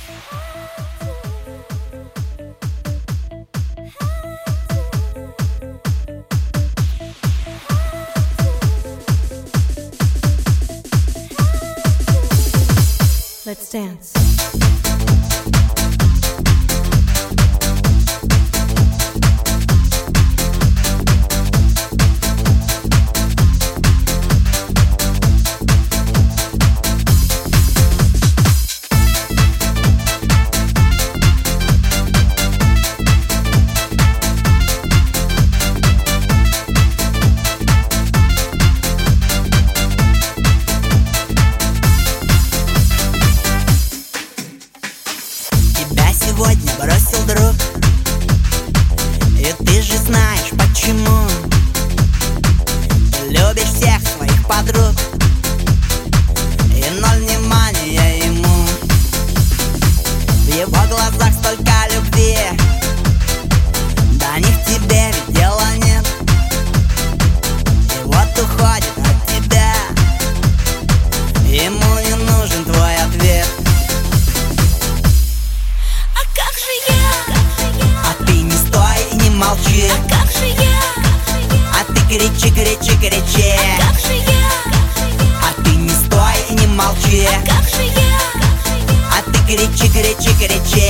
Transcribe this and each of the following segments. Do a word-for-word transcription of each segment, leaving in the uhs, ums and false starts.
Let's dance. Сегодня бросил друг, и ты же знаешь почему. Ты любишь всех своих подруг, и ноль внимания ему. В его глазах столько любви, до них тебе ведь дела нет. И вот уходит от тебя, ему не нужен твой ответ. Молчи. А как же я? А ты кричи, кричи, кричи. А как же я? А ты не стой и не молчи. А как же я? А ты кричи, кричи, кричи.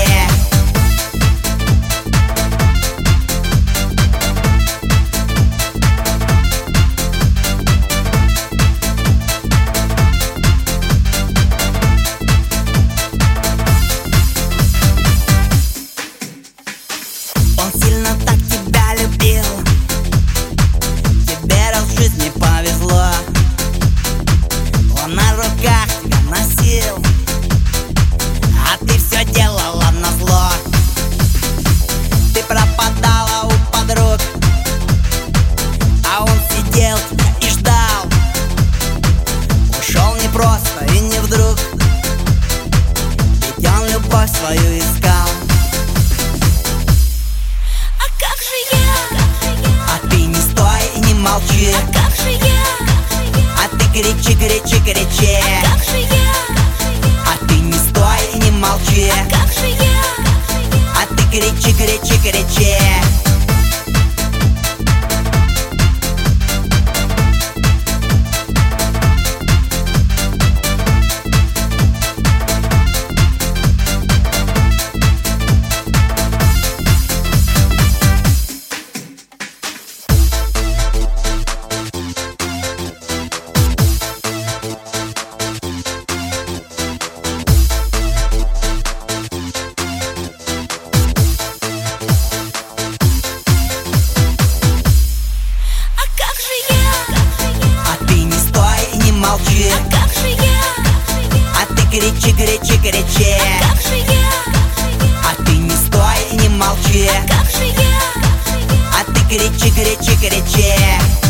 Он сильно так тебя любил, тебе раз в жизни повезло. Он на руках тебя носил, а ты все делала назло. Ты пропадала у подруг, а он сидел тебя и ждал. Ушел не просто и не вдруг, ведь он любовь свою искал. Молчи. А как же я? А ты кричи, кричи, кричи. А как же я? А ты не стой и не молчи. А как же я? А ты кричи, кричи, кричи. Молчи. А как же я? А ты кричи, кричи, кричи. А как же я? А ты не стой и не молчи. А как же я? А ты кричи, кричи, кричи.